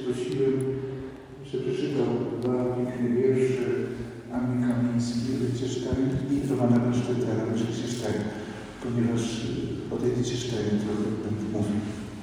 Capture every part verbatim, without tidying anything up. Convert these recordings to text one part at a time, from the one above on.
prosiłem, że przeczytał dwa piękne wiersze Anny Kamińskiej, Liechtenstein i Romana Bensztetera, Liechtenstein, ponieważ o tej Liechtenstein trochę będę mówił.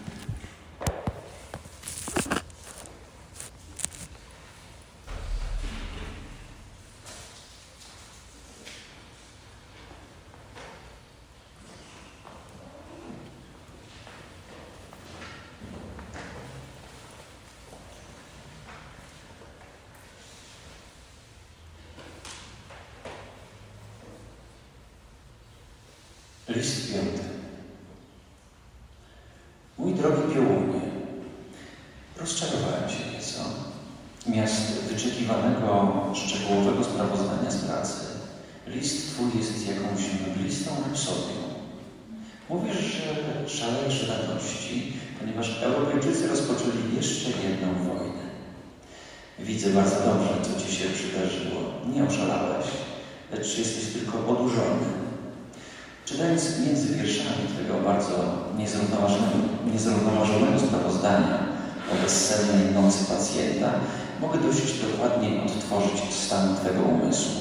List piąty. Mój drogi Piołunie, rozczarowałem się nieco. Miast wyczekiwanego, szczegółowego sprawozdania z pracy, list Twój jest jakąś mglistą rapsodią. Mówisz, że szalejesz radości, ponieważ Europejczycy rozpoczęli jeszcze jedną wojnę. Widzę bardzo dobrze, co Ci się przydarzyło. Nie oszalałeś, lecz jesteś tylko odurzony. Czytając między wierszami Twojego bardzo niezrównoważonego, niezrównoważonego sprawozdania o bezsennej nocy pacjenta, mogę dość dokładnie odtworzyć stan Twego umysłu.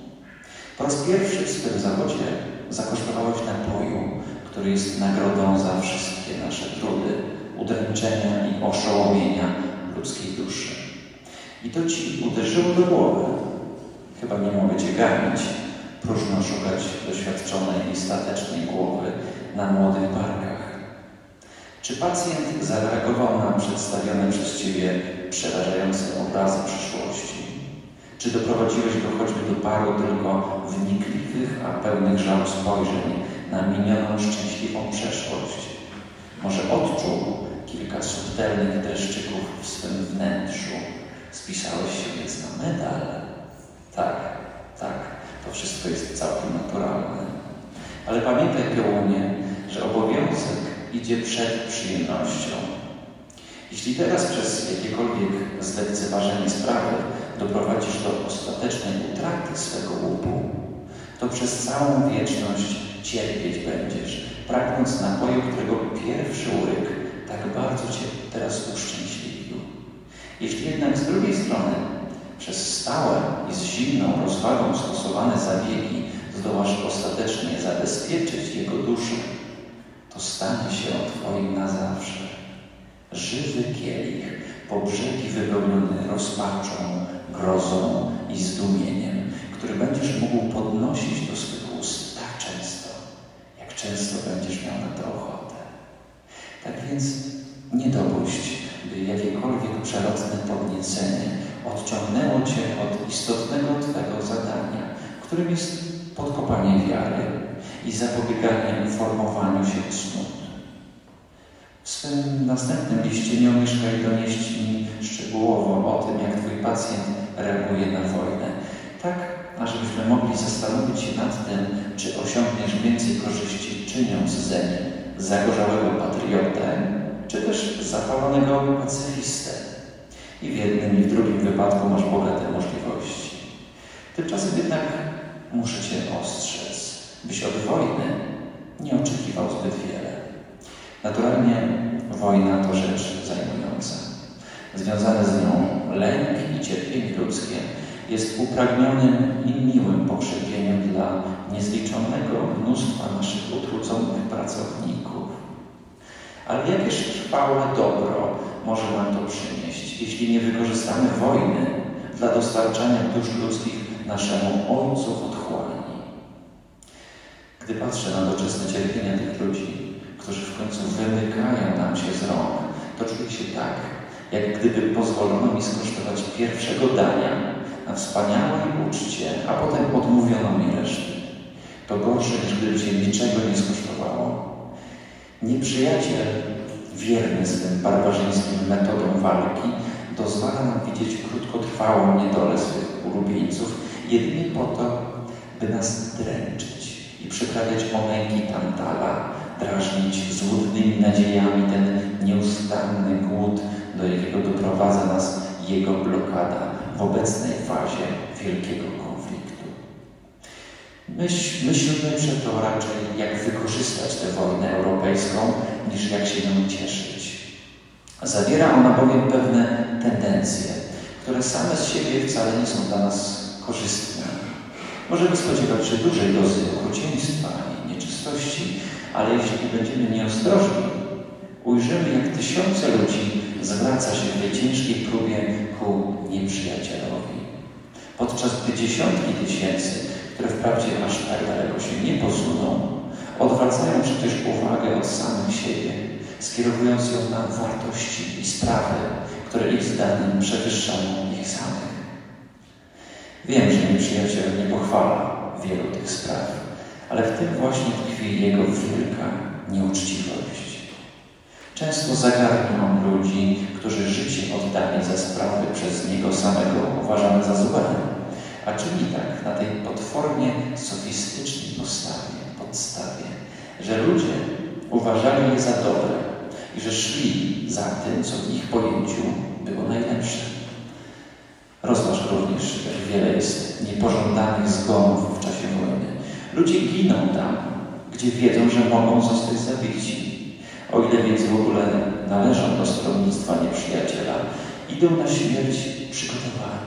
Po raz pierwszy w swym zawodzie zakosztowałeś napoju, który jest nagrodą za wszystkie nasze trudy, udręczenia i oszołomienia ludzkiej duszy. I to Ci uderzyło do głowy. Chyba nie mogę Cię ganić. Próżno szukać doświadczonej i statecznej głowy na młodych barkach. Czy pacjent zareagował na przedstawione przez Ciebie przerażające obrazy przyszłości? Czy doprowadziłeś go choćby do paru tylko wnikliwych, a pełnych żalu spojrzeń na minioną szczęśliwą przeszłość? Może odczuł kilka subtelnych dreszczyków w swym wnętrzu? Spisałeś się więc na medal? Tak, tak. To wszystko jest całkiem naturalne. Ale pamiętaj, Piołunie, że obowiązek idzie przed przyjemnością. Jeśli teraz przez jakiekolwiek zlekceważenie sprawy doprowadzisz do ostatecznej utraty swego łupu, to przez całą wieczność cierpieć będziesz, pragnąc napoju, którego pierwszy łyk tak bardzo Cię teraz uszczęśliwił. Jeśli jednak z drugiej strony przez stałe i z zimną rozwagą stosowane zabiegi zdołasz ostatecznie zabezpieczyć jego duszę, to stanie się on Twoim na zawsze. Żywy kielich, po brzegi wypełniony rozpaczą, grozą i zdumieniem, który będziesz mógł podnosić do swych ust tak często, jak często będziesz miał na to ochotę. Tak więc nie dopuść, by jakiekolwiek przelotne podniecenie odciągnęło Cię od istotnego Twego zadania, którym jest podkopanie wiary i zapobieganie formowaniu się cnót. W swym następnym liście nie omieszkaj donieść mi szczegółowo o tym, jak Twój pacjent reaguje na wojnę, tak, ażebyśmy mogli zastanowić się nad tym, czy osiągniesz więcej korzyści czyniąc zeń zagorzałego patriotę, czy też zapalonego pacyfistę. I w jednym i w drugim wypadku masz bogate możliwości. Tymczasem jednak muszę Cię ostrzec, byś od wojny nie oczekiwał zbyt wiele. Naturalnie wojna to rzecz zajmująca. Związane z nią lęk i cierpienie ludzkie jest upragnionym i miłym pokrzepieniem dla niezliczonego mnóstwa naszych utrudzonych pracowników. Ale jakież trwałe dobro może nam to przynieść, jeśli nie wykorzystamy wojny dla dostarczania dusz ludzkich naszemu Ojcu w otchłani? Gdy patrzę na doczesne cierpienia tych ludzi, którzy w końcu wymykają nam się z rąk, to czuję się tak, jak gdyby pozwolono mi skosztować pierwszego dania na wspaniałej uczcie, a potem odmówiono mi reszty. To gorsze, niż gdyby się niczego nie skosztowało. Nieprzyjaciel, wierny swym barbarzyńskim metodom walki, dozwala nam widzieć krótkotrwałą niedolę swych ulubieńców jedynie po to, by nas dręczyć i przyprawiać o męki Tantala, drażnić złudnymi nadziejami ten nieustanny głód, do jakiego doprowadza nas jego blokada w obecnej fazie wielkiego konfliktu. Myśl, myślmy przeto raczej, jak wykorzystać tę wojnę europejską, niż jak się nią cieszyć. Zawiera ona bowiem pewne same z siebie wcale nie są dla nas korzystne. Możemy spodziewać się dużej dozy okrucieństwa i nieczystości, ale jeśli będziemy nieostrożni, ujrzymy, jak tysiące ludzi zwraca się w tej ciężkiej próbie ku nieprzyjacielowi. Podczas gdy dziesiątki tysięcy, które wprawdzie aż tak daleko się nie posuną, odwracają przecież uwagę od samych siebie, skierowując ją na wartości i sprawy, które ich zdaniem przewyższają ich samych. Wiem, że nieprzyjaciel nie pochwala wielu tych spraw, ale w tym właśnie tkwi jego wielka nieuczciwość. Często zagarnia on ludzi, którzy życie oddali za sprawy przez niego samego uważane za złe, a czyni tak na tej potwornie sofistycznej postawie, podstawie, że ludzie uważali je za dobre i że szli za tym, co w ich pojęciu było najlepsze. Rozważ również, jak wiele jest niepożądanych zgonów w czasie wojny. Ludzie giną tam, gdzie wiedzą, że mogą zostać zabici. O ile więc w ogóle należą do stronnictwa nieprzyjaciela, idą na śmierć przygotowani.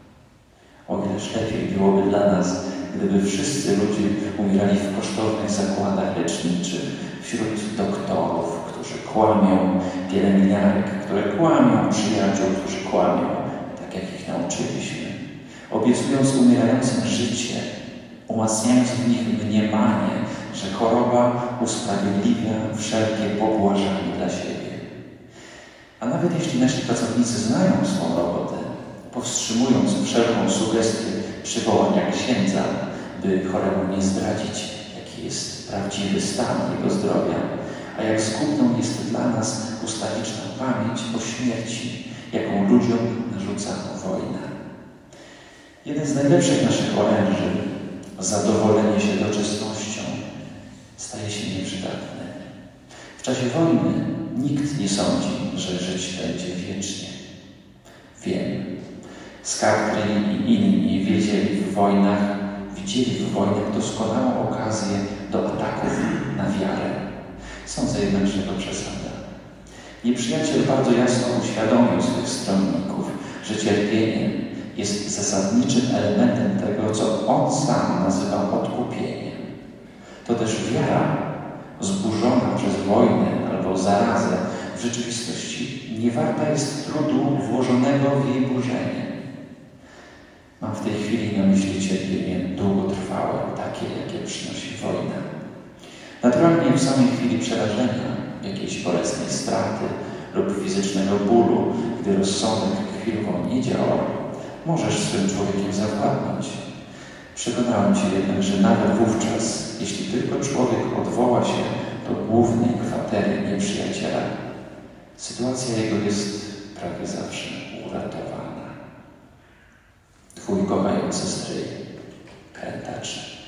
O ileż lepiej byłoby dla nas, gdyby wszyscy ludzie umierali w kosztownych zakładach leczniczych, wśród doktorów, którzy kłamią, pielęgniarek, które kłamią, przyjaciół, którzy kłamią, tak jak ich nauczyliśmy, obiecując umierającym życie, umacniając w nich mniemanie, że choroba usprawiedliwia wszelkie pobłażanie dla siebie. A nawet jeśli nasi pracownicy znają swą robotę, powstrzymując wszelką sugestię przywołania księdza, by choremu nie zdradzić, jaki jest prawdziwy stan jego zdrowia, a jak zgubną jest dla nas ustawiczna pamięć o śmierci, jaką ludziom narzuca wojna. Jeden z najlepszych naszych oręży, zadowolenie się doczesnością, staje się nieprzydatny. W czasie wojny nikt nie sądzi, że żyć będzie wiecznie. Wiem, Skartry i inni wiedzieli w wojnach, widzieli w wojnach doskonałą okazję do ataków na wiarę. Sądzę jednak, że to przesada. Nieprzyjaciel bardzo jasno uświadomił swych stronników, że cierpienie jest zasadniczym elementem tego, co on sam nazywa odkupieniem. To też wiara zburzona przez wojnę albo zarazę w rzeczywistości nie warta jest trudu włożonego w jej burzenie. Mam w tej chwili na myśli cierpienie długotrwałe, takie, jakie przynosi wojna. Naturalnie w samej chwili przerażenia, jakiejś bolesnej straty lub fizycznego bólu, gdy rozsądek chwilowo nie działa, możesz swym człowiekiem zawładnąć. Przekonałem się jednak, że nawet wówczas, jeśli tylko człowiek odwoła się do głównej kwatery nieprzyjaciela, sytuacja jego jest prawie zawsze uratowana. Twój kochający stryj, krętacz.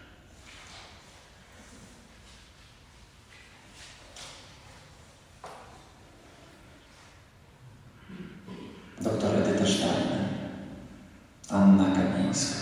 Doktor Edyta Stein, Anna Kamińska.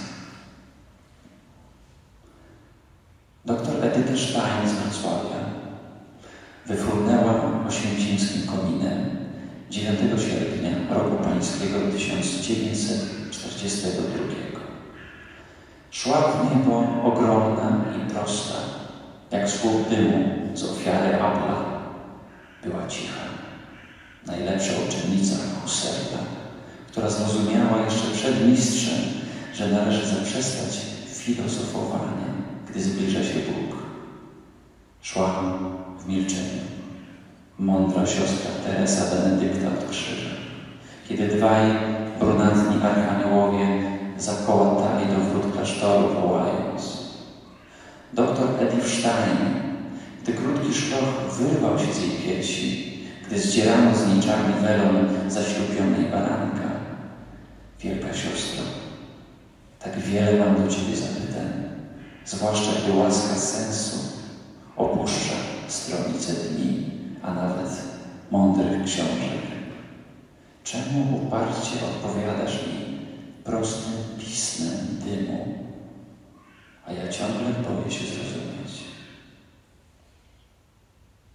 Doktor Edyta Stein z Wrocławia wyfrunęła oświęcimskim kominem dziewiątego sierpnia roku pańskiego tysiąc dziewięćset czterdziestego drugiego. Szła w niebo ogromna i prosta, jak słup dymu z ofiary Abla. Była cicha. Najlepsza uczennica Husserla, która zrozumiała jeszcze przed mistrzem, że należy zaprzestać filozofowania, gdy zbliża się Bóg. Szła w milczeniu. Mądra siostra Teresa Benedykta od krzyża, kiedy dwaj brunatni archaniołowie zakołatali do wrót klasztoru, wołając: doktor Edith Stein, gdy krótki szloch wyrwał się z jej piersi, gdy zdzierano z niej czarny welon zaślubionej baranka. Wielka siostro, tak wiele mam do Ciebie zapytań, zwłaszcza gdy łaska sensu opuszcza stronnicę dni, a nawet mądrych książek. Czemu uparcie odpowiadasz mi prostym pismem dymu, a ja ciągle boję się zrozumieć?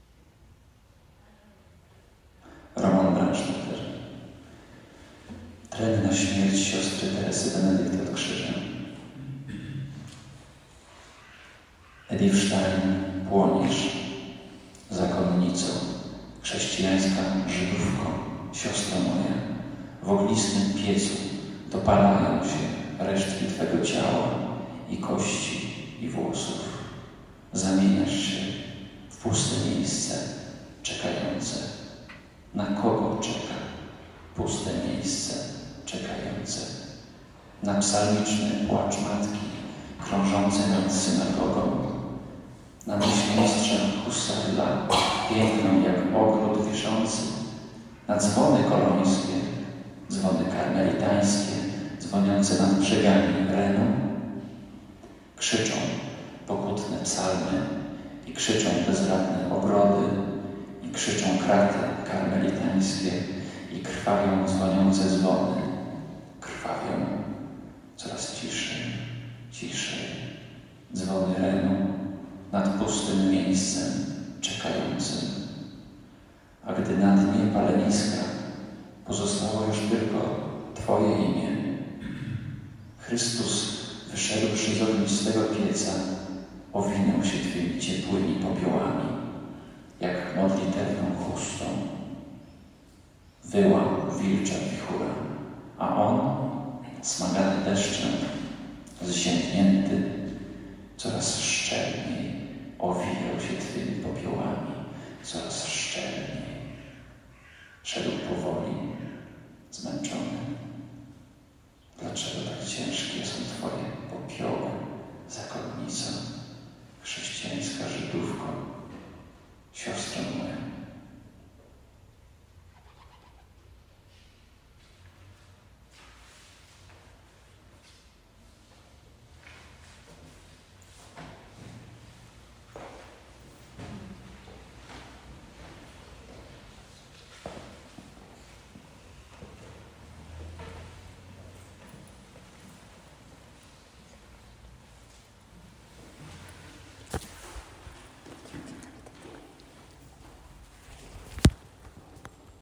Roman Branschnitter. Trenna śmierć siostry Teresy Benedykty od krzyża. Edith Stein, płoniesz, zakonnico, chrześcijańska Żydówko, siostro moja, w ognistym piecu dopalają się resztki Twego ciała i kości i włosów. Zamieniasz się w puste miejsce czekające. Na kogo czeka puste miejsce czekające? Na psalmiczny płacz matki krążący nad synagogą, na myśl mistrza Husserla, piękną jak ogród wiszący, na dzwony kolońskie, dzwony karmelitańskie, dzwoniące nad brzegami Renu. Krzyczą pokutne psalmy i krzyczą bezradne ogrody i krzyczą kraty karmelitańskie i krwawią dzwoniące dzwony. Krwawią coraz ciszej, ciszej. Dzwony Renu nad pustym miejscem czekającym. A gdy na dnie paleniska pozostało już tylko Twoje imię, Chrystus, wyszedłszy z ognistego pieca, owinął się Twymi ciepłymi popiołami, jak modlitewną chustą. Wyła wilcza wichura, a on, smagany deszczem, zziębnięty, coraz szczelniej owijał się Twymi popiołami, coraz szczelniej. Szedł powoli, zmęczony. Dlaczego tak ciężkie są Twoje popioły, zakonnico?